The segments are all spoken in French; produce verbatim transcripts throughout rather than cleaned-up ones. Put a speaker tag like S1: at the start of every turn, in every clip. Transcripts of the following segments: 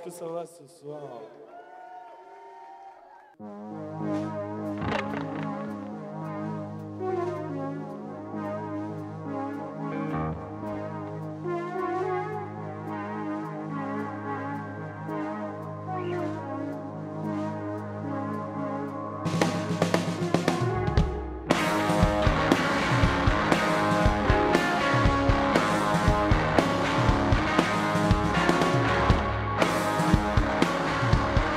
S1: que ça va ce soir?
S2: Thank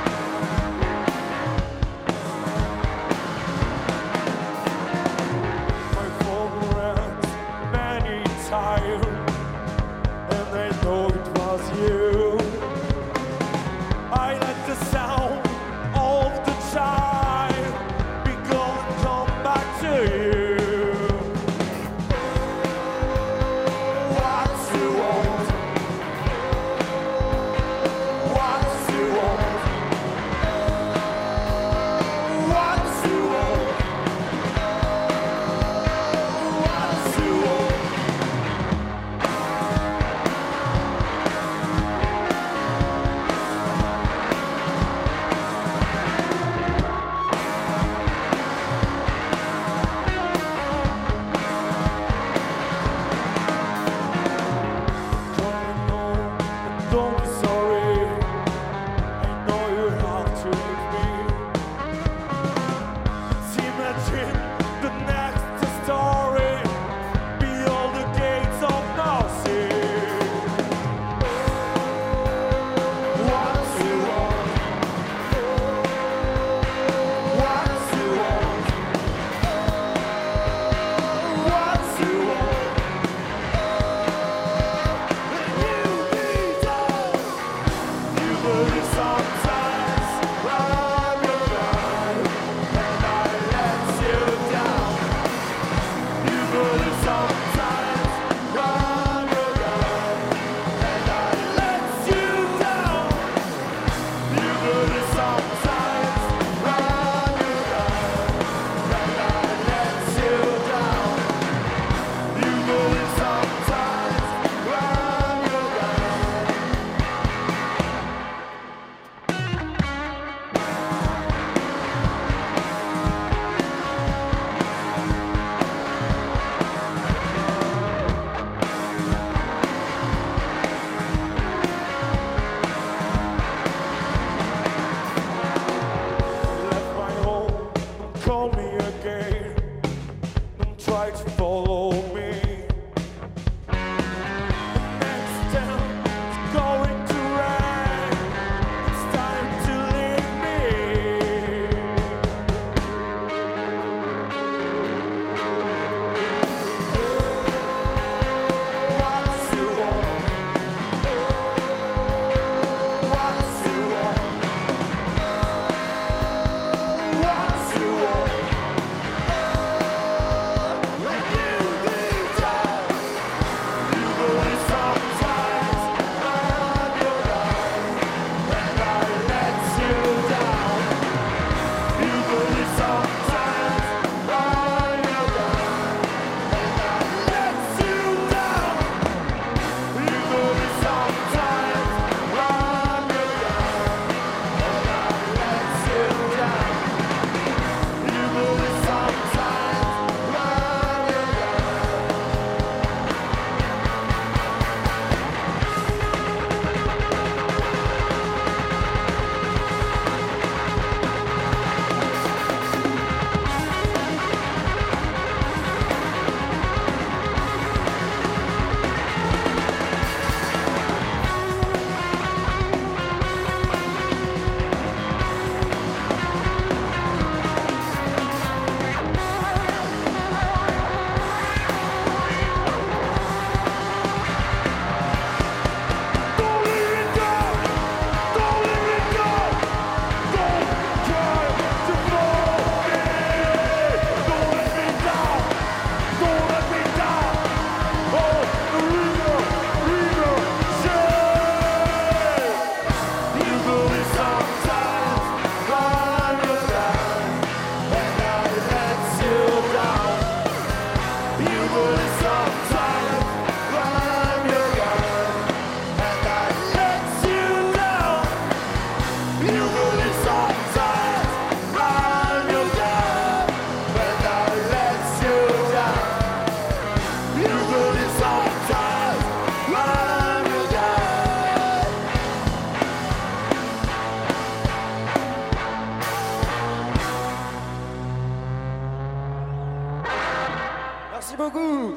S1: Merci beaucoup.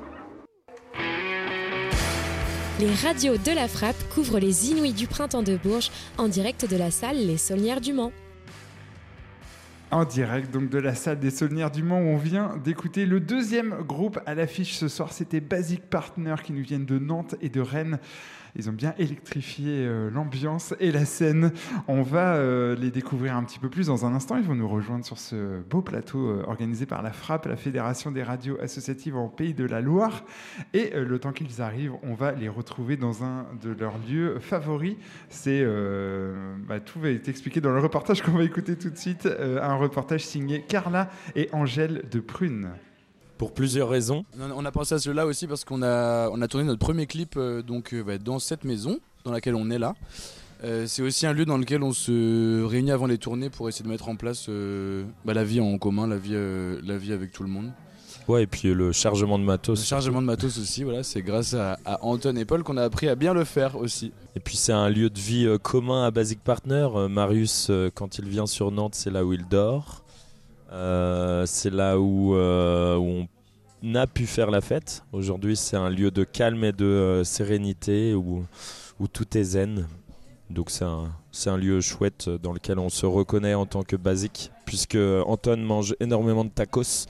S2: Les radios de la Frappe couvrent les Inouïs du Printemps de Bourges en direct de la salle Les Saulnières du Mans.
S3: En direct donc de la salle des Saulnières du Mans où on vient d'écouter le deuxième groupe à l'affiche ce soir. C'était Basic Partner qui nous viennent de Nantes et de Rennes. Ils ont bien électrifié euh, l'ambiance et la scène. On va euh, les découvrir un petit peu plus dans un instant. Ils vont nous rejoindre sur ce beau plateau euh, organisé par la Frappe, la Fédération des radios associatives en Pays de la Loire. Et euh, le temps qu'ils arrivent, on va les retrouver dans un de leurs lieux favoris. C'est, euh, bah, tout va être expliqué dans le reportage qu'on va écouter tout de suite. Euh, un reportage signé Carla et Angèle de Prune.
S4: Pour plusieurs raisons.
S5: On a pensé à cela aussi parce qu'on a, on a tourné notre premier clip euh, donc, euh, bah, dans cette maison dans laquelle on est là. Euh, c'est aussi un lieu dans lequel on se réunit avant les tournées pour essayer de mettre en place euh, bah, la vie en commun, la vie, euh, la vie avec tout le monde.
S4: Ouais, et puis le chargement de matos.
S5: Le chargement de matos aussi, voilà, c'est grâce à, à Anton et Paul qu'on a appris à bien le faire aussi.
S4: Et puis c'est un lieu de vie euh, commun à Basic Partner. Euh, Marius, euh, quand il vient sur Nantes, c'est là où il dort. Euh, c'est là où, euh, où on a pu faire la fête. Aujourd'hui, c'est un lieu de calme et de euh, sérénité où, où tout est zen. Donc c'est un, c'est un lieu chouette dans lequel on se reconnaît en tant que Basic, puisque Anton mange énormément de tacos.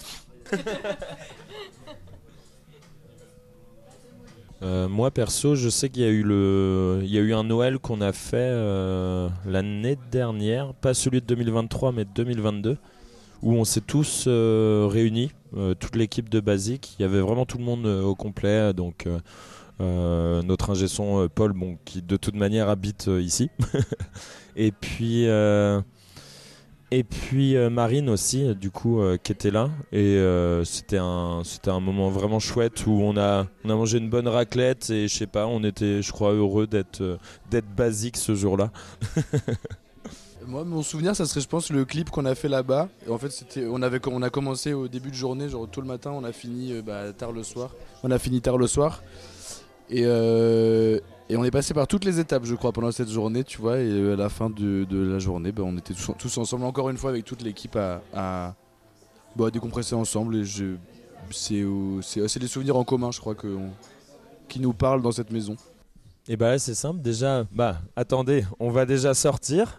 S4: euh, moi perso, je sais qu'il y a eu le, il y a eu un Noël qu'on a fait euh, l'année dernière, pas celui de deux mille vingt-trois, mais deux mille vingt-deux. Où on s'est tous euh, réunis, euh, toute l'équipe de Basic. Il y avait vraiment tout le monde euh, au complet. Donc euh, euh, notre ingé son euh, Paul, bon, qui de toute manière habite euh, ici. et puis, euh, et puis euh, Marine aussi, du coup, euh, qui était là. Et euh, c'était un, c'était un moment vraiment chouette où on a, on a mangé une bonne raclette. Et je sais pas, on était, je crois, heureux d'être, euh, d'être Basic ce jour-là.
S5: Moi, mon souvenir, ça serait, je pense, le clip qu'on a fait là-bas. Et en fait, c'était, on, avait, on a commencé au début de journée, genre tôt le matin, on a fini euh, bah, tard le soir. On a fini tard le soir. Et, euh, et on est passé par toutes les étapes, je crois, pendant cette journée, tu vois. Et euh, à la fin de, de la journée, bah, on était tous, tous ensemble, encore une fois, avec toute l'équipe à, à, bah, à décompresser ensemble. Et je, c'est, euh, c'est, c'est des souvenirs en commun, je crois, que, on, qui nous parlent dans cette maison.
S4: Et bah, c'est simple, déjà, bah, attendez, on va déjà sortir.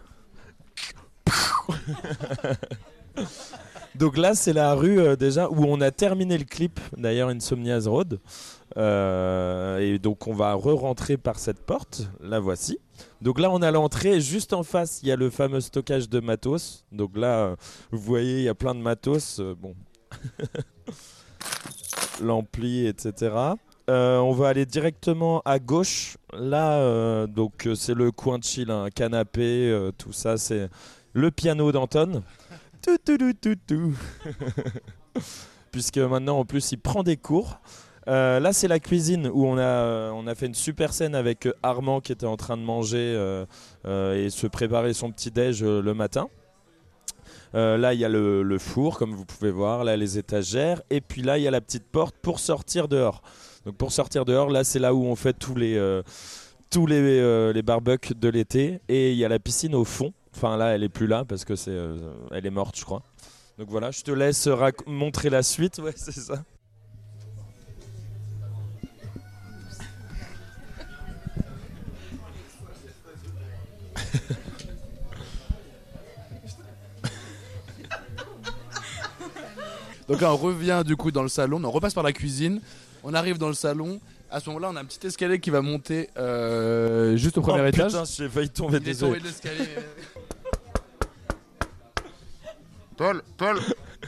S4: Donc là c'est la rue euh, déjà où on a terminé le clip, d'ailleurs Insomnia's Road, euh, et donc on va re-rentrer par cette porte, la voici. Donc là on a l'entrée, juste en face il y a le fameux stockage de matos. Donc là euh, vous voyez il y a plein de matos, euh, bon l'ampli, etc. Euh, on va aller directement à gauche. Là, euh, donc c'est le coin de chill, un hein, canapé, euh, tout ça. C'est le piano d'Anton. Tout, tout, tout, tout, tout. Puisque maintenant, en plus, il prend des cours. Euh, là, c'est la cuisine où on a, on a fait une super scène avec Armand qui était en train de manger euh, euh, et se préparer son petit déj euh, le matin. Euh, là, il y a le, le four, comme vous pouvez voir. Là, les étagères. Et puis là, il y a la petite porte pour sortir dehors. Donc pour sortir dehors, là c'est là où on fait tous les, euh, tous les, euh, les barbecues de l'été. Et il y a la piscine au fond. Enfin là elle est plus là parce que c'est, euh, elle est morte je crois. Donc voilà, je te laisse rac- montrer la suite. Ouais c'est ça.
S5: Donc là on revient du coup dans le salon, on repasse par la cuisine, on arrive dans le salon. À ce moment-là, on a un petit escalier qui va monter euh, juste au premier
S4: oh,
S5: étage.
S4: Putain, j'ai failli tomber.
S5: Il est tombé de l'escalier. Paul, Paul.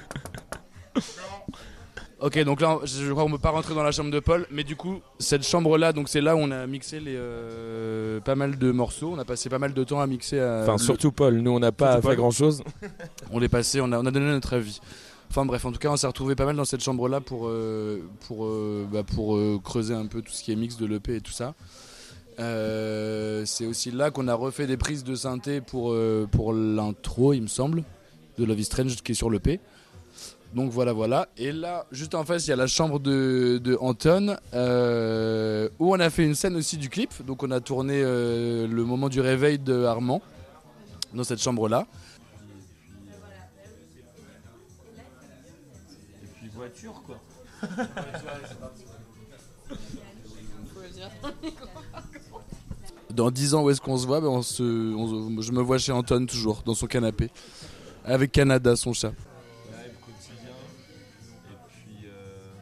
S5: Ok, donc là, je crois qu'on ne peut pas rentrer dans la chambre de Paul, mais du coup, cette chambre-là, donc c'est là où on a mixé les, euh, pas mal de morceaux. On a passé pas mal de temps à mixer. À
S4: enfin,
S5: le...
S4: surtout Paul. Nous, on n'a pas surtout fait Paul. Grand-chose.
S5: On l'est passé, on a, on a donné notre avis. Enfin bref, en tout cas, on s'est retrouvé pas mal dans cette chambre-là pour, euh, pour, euh, bah, pour euh, creuser un peu tout ce qui est mix de l'E P et tout ça. Euh, c'est aussi là qu'on a refait des prises de synthé pour, euh, pour l'intro, il me semble, de Love is Strange qui est sur l'E P. Donc voilà, voilà. Et là, juste en face, il y a la chambre de, de Anton, euh, où on a fait une scène aussi du clip. Donc on a tourné euh, le moment du réveil de Armand dans cette chambre-là.
S4: Voiture quoi.
S5: Dans dix ans, où est-ce qu'on se voit? Ben on se, on, Je me vois chez Anton toujours, dans son canapé, avec Canada, son chat.
S4: Live quotidien. Et puis...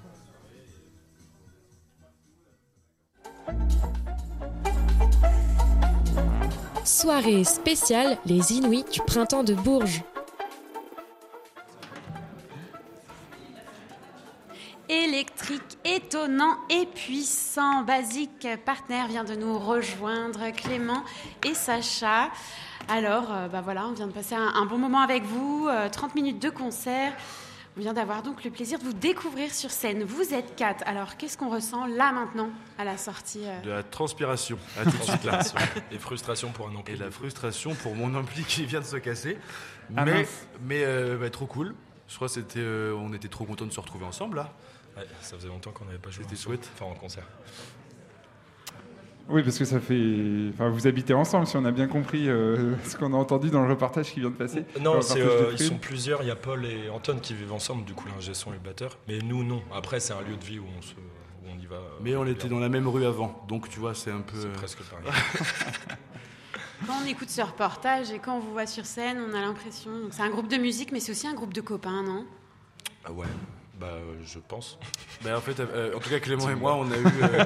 S2: Euh... Soirée spéciale, les Inuits du printemps de Bourges.
S1: Électrique, étonnant et puissant. Basic Partner vient de nous rejoindre, Clément et Sacha. Alors, euh, bah voilà, on vient de passer un, un bon moment avec vous, euh, trente minutes de concert. On vient d'avoir donc le plaisir de vous découvrir sur scène. Vous êtes quatre. Alors, qu'est-ce qu'on ressent là maintenant à la sortie euh...
S6: De la transpiration, à tout de suite là.
S7: Et frustration pour un ampli.
S6: Et la frustration pour mon ampli qui vient de se casser.
S3: Ah
S6: mais
S3: mince.
S6: mais euh, bah, trop cool. Je crois que c'était, euh, on était trop contents de se retrouver ensemble là.
S7: Ouais, ça faisait longtemps qu'on n'avait pas joué.
S6: C'était
S7: ensemble.
S6: chouette.
S7: Enfin, en concert.
S3: Oui, parce que ça fait. Enfin, vous habitez ensemble, si on a bien compris euh, ce qu'on a entendu dans le reportage qui vient de passer.
S7: Non,
S3: Le
S7: c'est,
S3: reportage de
S7: euh, ils
S3: Prune.
S7: sont plusieurs. Il y a Paul et Anton qui vivent ensemble, du coup, l'ingé son et le batteur. Mais nous, non. Après, c'est un lieu de vie où on, se, où on y va. euh,
S6: Mais on était dans la même rue avant, donc tu vois, c'est un peu.
S7: C'est
S6: euh,
S7: presque pareil.
S1: Quand on écoute ce reportage et quand on vous voit sur scène, on a l'impression... Donc c'est un groupe de musique, mais c'est aussi un groupe de copains, non?
S7: Ah ouais, bah euh, je pense.
S6: Bah, en fait, euh, en tout cas, Clément et moi, on a eu. euh,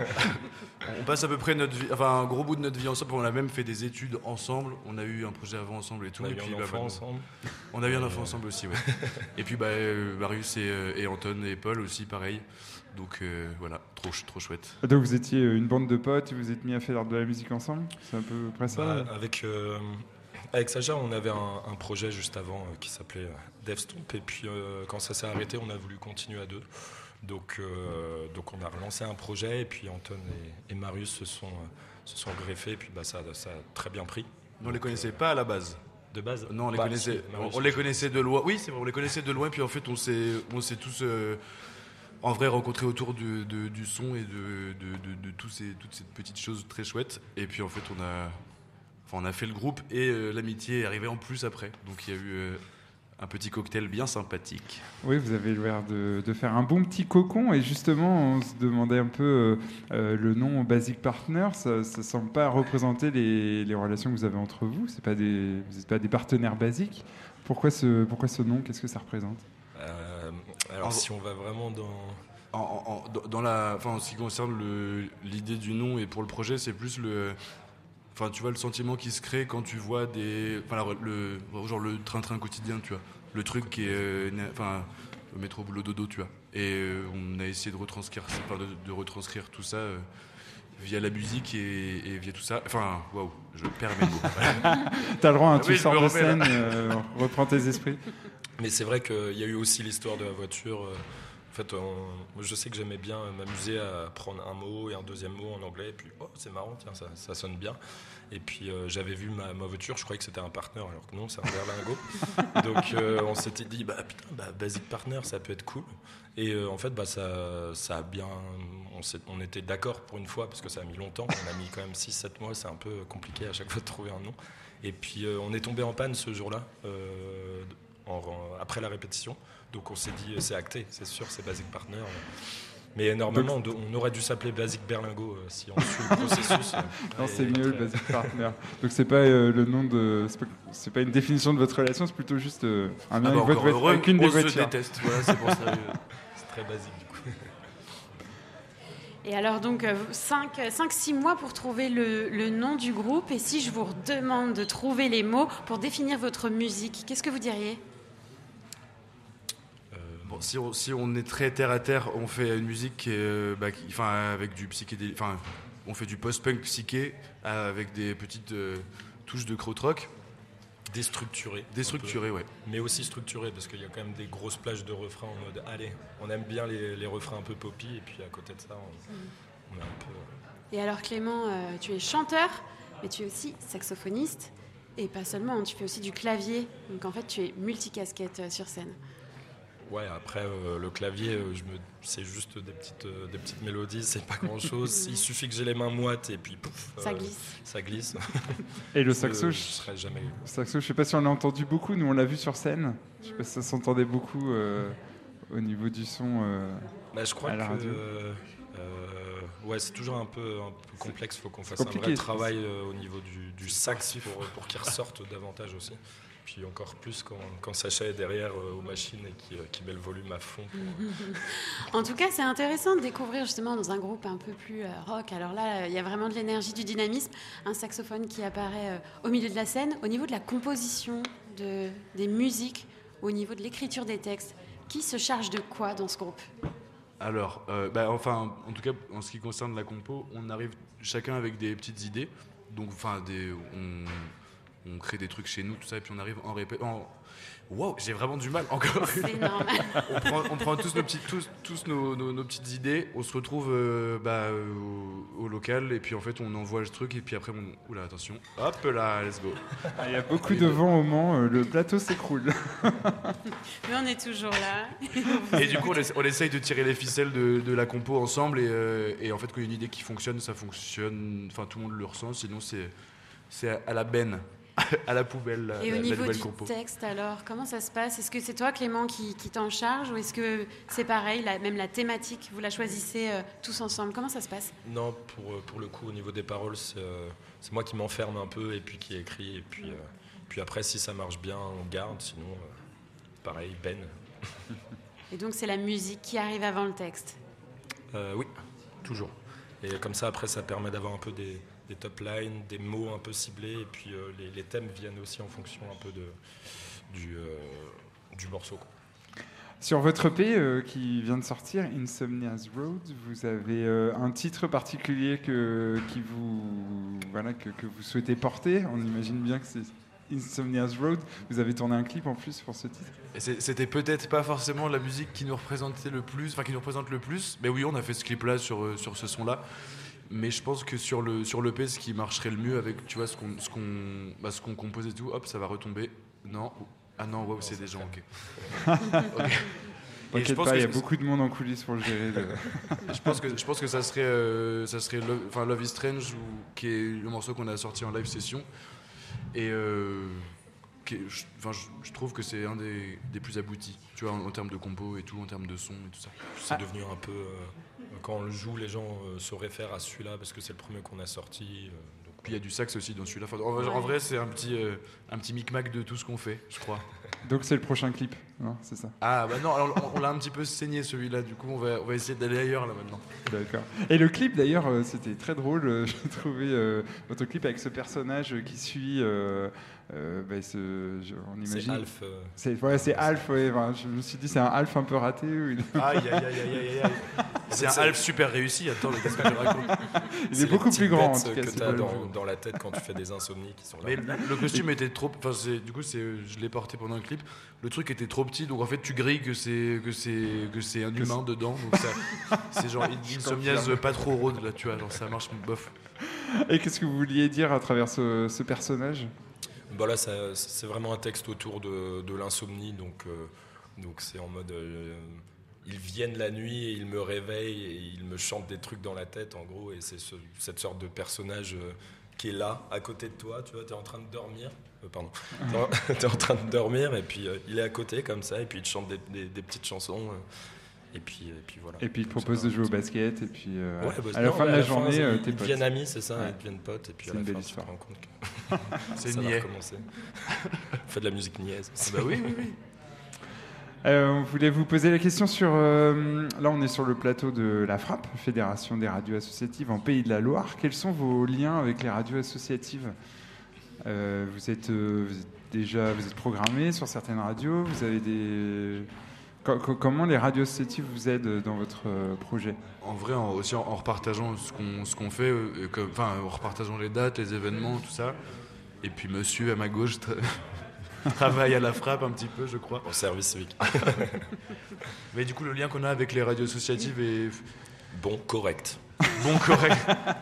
S6: on passe à peu près notre vie, enfin un gros bout de notre vie ensemble. On a même fait des études ensemble. On a eu un projet avant ensemble et tout.
S7: On a
S6: et
S7: eu
S6: puis,
S7: un
S6: bah,
S7: enfant
S6: bah,
S7: ensemble.
S6: On a eu un enfant ensemble aussi, ouais. Et puis bah, euh, Marius et, euh, et Anton et Paul aussi, pareil. Donc euh, voilà, trop, trop chouette.
S3: Donc vous étiez une bande de potes, vous vous êtes mis à faire de la musique ensemble? C'est à peu près ça?
S7: Bah, avec, euh, avec Sacha, on avait un, un projet juste avant euh, qui s'appelait euh, Devstomp. Et puis euh, quand ça s'est arrêté, on a voulu continuer à deux. Donc, euh, donc on a relancé un projet. Et puis Anton et, et Marius se sont, euh, se sont greffés. Et puis bah, ça, ça a très bien pris.
S6: On les connaissait pas à la base.
S7: De base?
S6: Non, on les
S7: Bah,
S6: connaissait.
S7: si, Marius,
S6: on, on les connaissait de loin. Oui, c'est vrai, on les connaissait de loin. Puis en fait, on s'est, on s'est tous, euh, en vrai, rencontrés autour du, de, du son et de, de, de, de tous ces, toutes ces petites choses très chouettes. Et puis en fait, on a, enfin, on a fait le groupe et euh, l'amitié est arrivée en plus après. Donc il y a eu euh, un petit cocktail bien sympathique.
S3: Oui, vous avez l'air de, de faire un bon petit cocon. Et justement, on se demandait un peu euh, euh, le nom Basic Partner. Ça ne semble pas représenter les, les relations que vous avez entre vous. C'est pas des, vous n'êtes pas des partenaires basiques. Pourquoi ce, pourquoi ce nom? Qu'est-ce que ça représente?
S7: Euh, alors
S6: En-
S7: si on va vraiment dans...
S6: En, en, en- dans la, enfin, en ce qui concerne le, l'idée du nom et pour le projet, c'est plus le, enfin, tu vois, le sentiment qui se crée quand tu vois des, enfin, la- le, genre le train-train quotidien, tu vois, le truc qui est, euh, na- enfin, le métro boulot dodo, tu vois. Et euh, on a essayé de retranscrire, enfin, de, de retranscrire tout ça euh, via la musique et, et via tout ça. Enfin, waouh, je perds mes mots.
S3: T'as le droit, hein,
S6: Ah
S3: tu
S6: oui, je
S3: sors
S6: me
S3: de
S6: remets, là.
S3: scène, euh, reprends tes esprits.
S7: Mais c'est vrai qu'il y a eu aussi l'histoire de la voiture. En fait, on- je sais que j'aimais bien m'amuser à prendre un mot et un deuxième mot en anglais. Et puis, oh, c'est marrant, tiens, ça, ça sonne bien. Et puis, euh, j'avais vu ma, ma voiture, je croyais que c'était un partenaire, alors que non, c'est un berlingot. Donc, euh, on s'était dit, bah putain, bah, Basic Partner, ça peut être cool. Et euh, en fait, bah, ça, ça a bien. On, s'est- on était d'accord pour une fois, parce que ça a mis longtemps. On a mis quand même six sept mois, c'est un peu compliqué à chaque fois de trouver un nom. Et puis, euh, on est tombé en panne ce jour-là. Euh, En- en- après la répétition, donc on s'est dit c'est acté, c'est sûr, c'est Basic Partner. Mais normalement, on, do- on aurait dû s'appeler Basic Berlingo euh, si on suit le processus.
S3: Non,
S7: Et
S3: c'est mieux,
S7: très-
S3: Basic Partner. Donc c'est pas euh, le nom de, c'est pas, c'est pas une définition de votre relation, c'est plutôt juste euh, un lien
S6: Ah bah,
S3: avec, votre
S6: encore
S3: voiture-
S6: heureux,
S3: avec une des
S6: on se
S3: voitures.
S6: déteste, voilà, c'est pour ça.
S7: C'est très basique du coup.
S1: Et alors donc cinq six mois pour trouver le, le nom du groupe. Et si je vous demande de trouver les mots pour définir votre musique, qu'est-ce que vous diriez?
S6: Bon, si, on, si on est très terre à terre, on fait une musique qui est, euh, bah, qui- enfin, avec du psychédélique, enfin, on fait du post-punk psyché euh, avec des petites euh, touches de krautrock,
S7: Déstructuré.
S6: déstructurées, ouais.
S7: un peu. Mais aussi structuré, parce qu'il y a quand même des grosses plages de refrains en mode allez, on aime bien les, les refrains un peu poppy, et puis à côté de ça, on, on est un peu.
S1: Et alors Clément, euh, tu es chanteur, mais tu es aussi saxophoniste. Et pas seulement, tu fais aussi du clavier. Donc en fait, tu es multicasquette euh, sur scène.
S7: Ouais, après euh, le clavier, euh, je me... c'est juste des petites, euh, des petites mélodies, c'est pas grand chose. Il suffit que j'ai les mains moites et puis pouf,
S1: Ça
S7: euh,
S1: glisse.
S7: ça glisse.
S3: Et le
S7: Euh,
S3: saxo,
S7: je
S3: je,
S7: serais jamais.
S3: le saxo, je sais pas si on l'a entendu beaucoup, nous on l'a vu sur scène. Je sais pas si ça s'entendait beaucoup euh, au niveau du son euh,
S7: bah, je crois
S3: à la
S7: que
S3: radio.
S7: euh, euh, ouais, c'est toujours un peu, un peu complexe. Il faut qu'on fasse
S3: compliqué,
S7: un vrai
S3: je
S7: travail euh, au niveau du, du sax pour, pour qu'il ressorte davantage aussi. Puis encore plus quand, quand Sacha est derrière euh, aux machines et qui, euh, qui met le volume à fond.
S1: En tout cas, c'est intéressant de découvrir justement dans un groupe un peu plus euh, rock. Alors là, il y a vraiment de l'énergie, du dynamisme, un saxophone qui apparaît euh, au milieu de la scène. Au niveau de la composition de, des musiques, au niveau de l'écriture des textes, qui se charge de quoi dans ce groupe ?
S6: Alors, euh, bah, enfin, en tout cas, en ce qui concerne la compo, on arrive chacun avec des petites idées. Donc, enfin, des, on, on crée des trucs chez nous, tout ça, et puis on arrive en répète. Wow, j'ai vraiment du mal encore.
S1: C'est normal.
S6: on, prend, on prend tous nos petites, tous, tous nos, nos, nos petites idées, on se retrouve euh, bah, au, au local, et puis en fait, on envoie le truc, et puis après, on. Oula, attention. Hop là, let's go.
S3: Ah, il y a beaucoup de vent au Mans, euh, le plateau s'écroule.
S1: Mais on est toujours là.
S6: Et du coup, on, essa- on essaye de tirer les ficelles de, de la compo ensemble, et, euh, et en fait, quand il y a une idée qui fonctionne, ça fonctionne. Enfin, tout le monde le ressent, sinon, c'est, c'est à, à la benne. À la poubelle, la,
S1: Et au
S6: la, la
S1: niveau
S6: nouvelle
S1: du
S6: compo.
S1: texte, alors, comment ça se passe ? Est-ce que c'est toi, Clément, qui, qui t'en charge, ou est-ce que c'est pareil, la, même la thématique, vous la choisissez euh, tous ensemble ? Comment ça se passe ?
S7: Non, pour, pour le coup, au niveau des paroles, c'est, euh, c'est moi qui m'enferme un peu et puis qui écris. Et puis, euh, puis après, si ça marche bien, on garde. Sinon, euh, pareil, Ben.
S1: Et donc, c'est la musique qui arrive avant le texte.
S7: Euh, oui, toujours. Et comme ça, après, ça permet d'avoir un peu des, des top lines, des mots un peu ciblés. Et puis, euh, les, les thèmes viennent aussi en fonction un peu de, du, euh, du morceau, quoi.
S3: Sur votre E P euh, qui vient de sortir, Insomnia's Road, vous avez euh, un titre particulier que, qui vous, voilà, que, que vous souhaitez porter. On imagine bien que c'est Insomnia's Road. Vous avez tourné un clip en plus pour ce titre.
S6: Et c'est- c'était peut-être pas forcément la musique qui nous représentait le plus, enfin qui nous représente le plus. Mais oui, on a fait ce clip-là sur, euh, sur ce son-là. Mais je pense que sur le sur l'E P, ce qui marcherait le mieux avec, tu vois, ce qu'on ce qu'on bah, ce qu'on compose et tout, hop, ça va retomber. Non, ah non, wow, c'est des gens, ok. Ok. Et je
S3: T'inquiète
S6: pense
S3: pas,
S6: que
S3: il y a
S6: je-
S3: beaucoup de monde en coulisses pour le gérer. le-
S6: Je pense que je pense que ça serait euh, ça serait Love, enfin Love is Strange, ou, qui est le morceau qu'on a sorti en live session. Et euh, qui est- je, enfin, je, je trouve que c'est un des, des plus aboutis, tu vois, en, en termes de compo et tout, en termes de son et tout ça.
S7: C'est devenu un peu... euh, quand on le joue, les gens euh, se réfèrent à celui-là parce que c'est le premier qu'on a sorti. euh, donc,
S6: Puis il y a du sax aussi dans celui-là. Enfin, en, vrai- en vrai, c'est un petit, euh, un petit micmac de tout ce qu'on fait, je crois.
S3: Donc c'est le prochain clip, non, c'est ça.
S6: Ah bah non, alors, on, on l'a un petit peu saigné celui-là, du coup on va, on va essayer d'aller ailleurs là maintenant.
S3: D'accord. Et le clip d'ailleurs, euh, c'était très drôle. euh, J'ai trouvé euh, votre clip avec ce personnage qui suit. Euh, euh, bah, ce, je- on imagine.
S7: c'est Alf. euh,
S3: C'est ouais, c'est Alf. Ouais, enfin, je me suis dit c'est un Alf un peu raté. Où il,
S6: Aïe aïe aïe aïe aïe aïe. C'est un
S7: C'est-
S6: Alf super réussi, attends, mais qu'est-ce que je raconte?
S3: il
S7: c'est
S3: est
S7: les
S3: beaucoup
S7: petites
S3: plus grand en
S7: bêtes
S3: tout cas.
S7: que
S3: c'est
S7: t'as
S3: pas le
S7: dans,
S3: plus grand.
S7: dans la tête quand tu fais des insomnies qui sont là.
S6: Mais le, le costume était trop. Enfin, c'est- du coup, c'est, je l'ai porté pendant le clip. Le truc était trop petit, donc en fait, tu grilles que c'est que c'est que c'est un humain dedans. Donc ça, c'est genre une insomniase pas trop rôde là, tu vois. Genre ça marche bof.
S3: Et qu'est-ce que vous vouliez dire à travers ce, ce personnage?
S7: Bon, là, ça- c'est vraiment un texte autour de, de l'insomnie, donc euh, donc c'est en mode euh, ils viennent la nuit et ils me réveillent et ils me chantent des trucs dans la tête, en gros, et c'est ce- cette sorte de personnage euh, qui est là, à côté de toi, tu vois, t'es en train de dormir, euh, pardon, t'es en, t'es en train de dormir et puis euh, il est à côté comme ça et puis il te chante des, des- des petites chansons euh, et puis et puis voilà.
S3: Et puis il te
S7: Donc,
S3: propose
S7: c'est
S3: de
S7: un
S3: jouer au
S7: petit-
S3: basket et puis euh,
S7: Ouais, bah,
S3: à la
S7: non,
S3: fin de
S7: mais
S3: la
S7: fin,
S3: journée,
S7: ils-
S3: euh,
S7: ils
S3: t'es potes.
S7: deviennent amis, c'est ça,
S3: Ouais.
S7: ils deviennent potes et puis
S3: C'est
S7: à
S3: une
S7: la
S3: belle
S7: fin tu te
S3: histoire.
S7: rends compte que
S6: C'est
S7: ça va
S6: niais.
S7: recommencer. Fais de la musique niaise.
S6: Bah oui, oui, oui.
S3: Euh, on voulait vous poser la question sur. euh, là, on est sur le plateau de la Frappe, Fédération des radios associatives en Pays de la Loire. Quels sont vos liens avec les radios associatives? Euh, vous, êtes, euh, vous êtes déjà vous êtes programmé sur certaines radios. Vous avez des. Co- co- comment les radios associatives vous aident dans votre euh, projet?
S6: En vrai, en, aussi en, en repartageant ce qu'on ce qu'on fait, euh, comme- enfin en repartageant les dates, les événements, tout ça. Et puis Monsieur à ma gauche tra- travaille à la Frappe un petit peu, je crois.
S7: Au service civique.
S6: Mais du coup, le lien qu'on a avec les radios associatives est
S7: Bon, correct.
S6: bon, correct.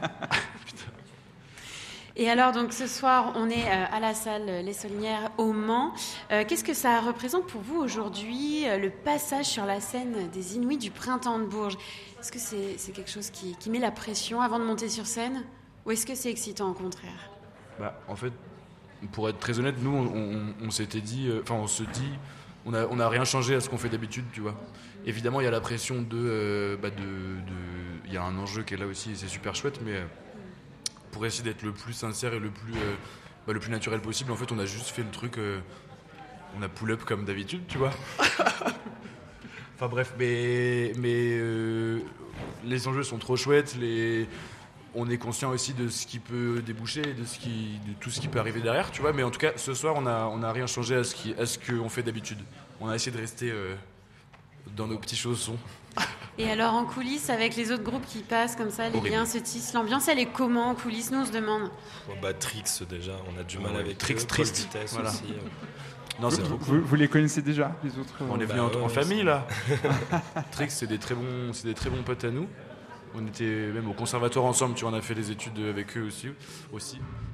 S1: Et alors, donc, ce soir, on est euh, à la salle Les Saulnières au Mans. Euh, qu'est-ce que ça représente pour vous aujourd'hui, euh, le passage sur la scène des Inuits du Printemps de Bourges? Est-ce que c'est c'est quelque chose qui, qui met la pression avant de monter sur scène? Ou est-ce que c'est excitant au contraire?
S6: Bah, en fait, pour être très honnête, nous, on, on- on s'était dit, euh, enfin, on se dit on n'a on a rien changé à ce qu'on fait d'habitude, tu vois. Évidemment, il y a la pression de, euh, bah de, de, il y a un enjeu qui est là aussi, et c'est super chouette, mais euh, pour essayer d'être le plus sincère et le plus, euh, bah, le plus naturel possible, en fait, on a juste fait le truc, euh, on a pull-up comme d'habitude, tu vois. Enfin bref, mais, mais euh, les enjeux sont trop chouettes, les... on est conscient aussi de ce qui peut déboucher, de, ce qui, de tout ce qui peut arriver derrière, tu vois. Mais en tout cas, ce soir, on n'a on a rien changé à ce, qui, à ce qu'on fait d'habitude. On a essayé de rester euh, dans nos petits chaussons.
S1: Et alors en coulisses, avec les autres groupes qui passent comme ça, les
S6: Horrible.
S1: liens se tissent. L'ambiance, elle est comment en coulisses? Nous, on se demande.
S7: Bon, bah, Trix, déjà, on a du mal
S6: Ouais,
S7: avec
S6: Trix,
S7: eux.
S6: triste.
S7: Vitesse
S6: Voilà.
S7: aussi. euh.
S6: Non, c'est
S3: vous,
S6: trop cool.
S3: vous, vous les connaissez déjà, les autres
S6: On est
S3: euh,
S6: venus
S7: Bah
S6: en,
S7: ouais,
S6: en
S7: ouais,
S6: famille,
S7: c'est-
S6: là. Trix, c'est des très bons, c'est des très bons potes à nous. On était même au conservatoire ensemble, tu vois, on a fait les études avec eux aussi. aussi.